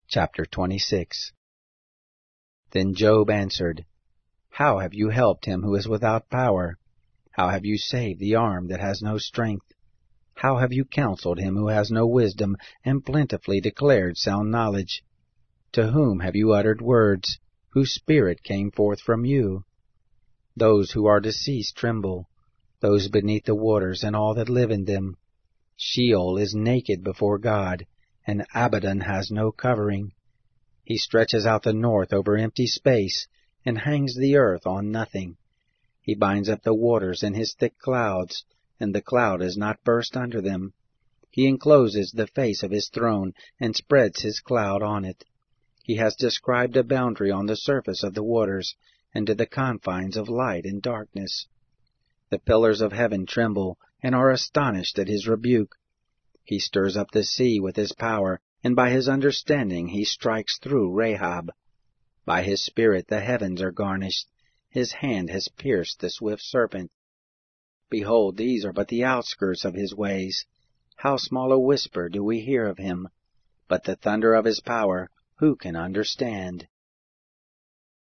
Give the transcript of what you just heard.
Chapter 26. Then Job answered, How have you helped him who is without power? How have you saved the arm that has no strength? How have you counseled him who has no wisdom, and plentifully declared sound knowledge? To whom have you uttered words, whose spirit came forth from you? Those who are deceased tremble, those beneath the waters and all that live in them. Sheol is naked before God, and Abaddon has no covering. He stretches out the north over empty space, and hangs the earth on nothing. He binds up the waters in his thick clouds, and the cloud is not burst under them. He encloses the face of his throne, and spreads his cloud on it. He has described a boundary on the surface of the waters, and to the confines of light and darkness. The pillars of heaven tremble, and are astonished at his rebuke. He stirs up the sea with his power, and by his understanding he strikes through Rahab. By his spirit the heavens are garnished. His hand has pierced the swift serpent. Behold, these are but the outskirts of his ways. How small a whisper do we hear of him! But the thunder of his power, who can understand?